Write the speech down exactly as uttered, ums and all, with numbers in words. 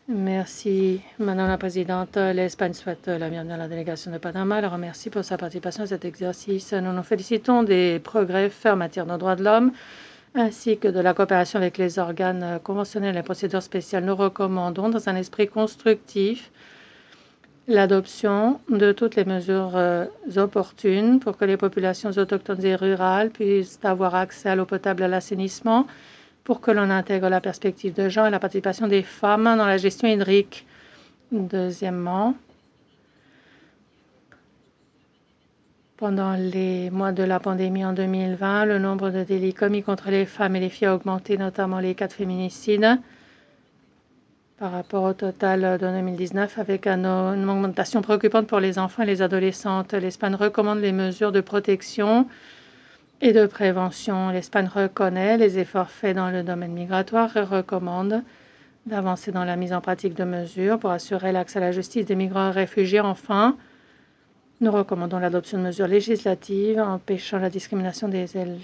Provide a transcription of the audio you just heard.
Merci, Madame la Présidente. L'Espagne souhaite la bienvenue à la délégation de Panama. Elle remercie pour sa participation à cet exercice. Nous nous félicitons des progrès faits en matière de droits de l'homme ainsi que de la coopération avec les organes conventionnels et les procédures spéciales. Nous recommandons, dans un esprit constructif, l'adoption de toutes les mesures euh, opportunes pour que les populations autochtones et rurales puissent avoir accès à l'eau potable et à l'assainissement, pour que l'on intègre la perspective de genre et la participation des femmes dans la gestion hydrique. Deuxièmement, pendant les mois de la pandémie en deux mille vingt, le nombre de délits commis contre les femmes et les filles a augmenté, notamment les cas de féminicide, par rapport au total de deux mille dix-neuf, avec une augmentation préoccupante pour les enfants et les adolescentes. L'Espagne recommande les mesures de protection et de prévention. L'Espagne reconnaît les efforts faits dans le domaine migratoire et recommande d'avancer dans la mise en pratique de mesures pour assurer l'accès à la justice des migrants et réfugiés. Enfin, nous recommandons l'adoption de mesures législatives empêchant la discrimination des